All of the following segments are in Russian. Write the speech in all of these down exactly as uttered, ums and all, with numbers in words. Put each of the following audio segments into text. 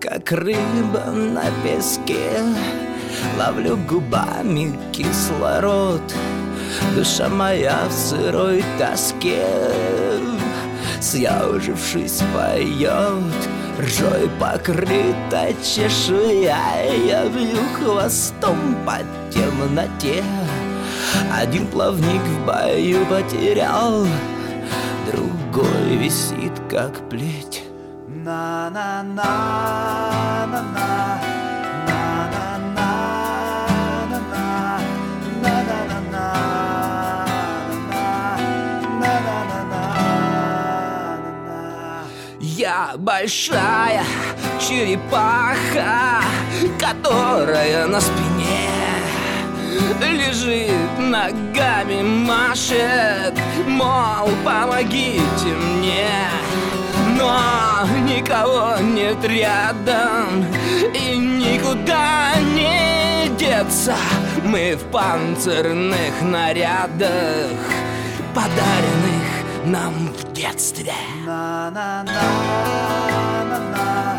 как рыба на песке, ловлю губами кислород. Душа моя в сырой тоске, съежившись, поет. Ржой покрыта чешуя, я бью хвостом по темноте. Один плавник в бою потерял, другой висит, как плеть. На-на-на-на-на, на-на-на-на-на, на-на-на-на-на-на-на-на. Я большая черепаха, которая на спине лежит, ногами машет, мол, помогите мне. Но никого нет рядом, и никуда не деться. Мы в панцирных нарядах, подаренных нам в детстве. На-на-на-на-на.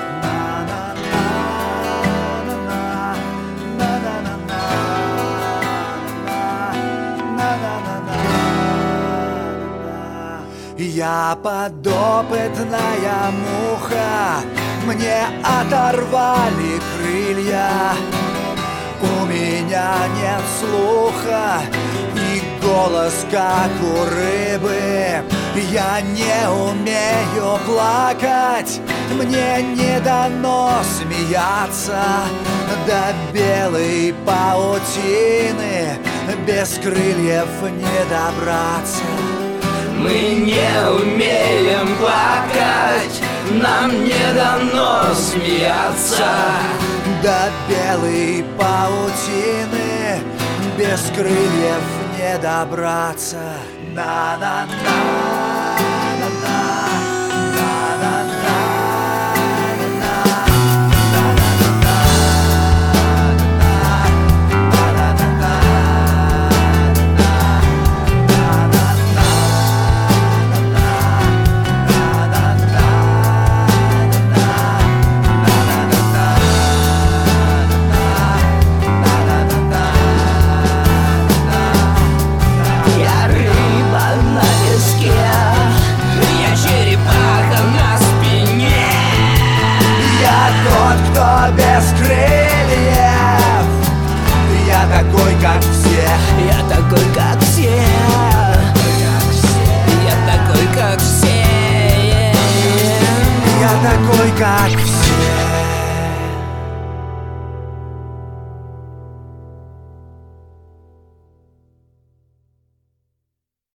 Я подопытная муха, мне оторвали крылья. У меня нет слуха и голос, как у рыбы. Я не умею плакать, мне не дано смеяться. До белой паутины без крыльев не добраться. Мы не умеем плакать, нам не дано смеяться. До белой паутины без крыльев не добраться. На-на-на-на-на. Без крыльев, я такой, как все. Я такой, как все. Я такой, как все. Я такой, как все.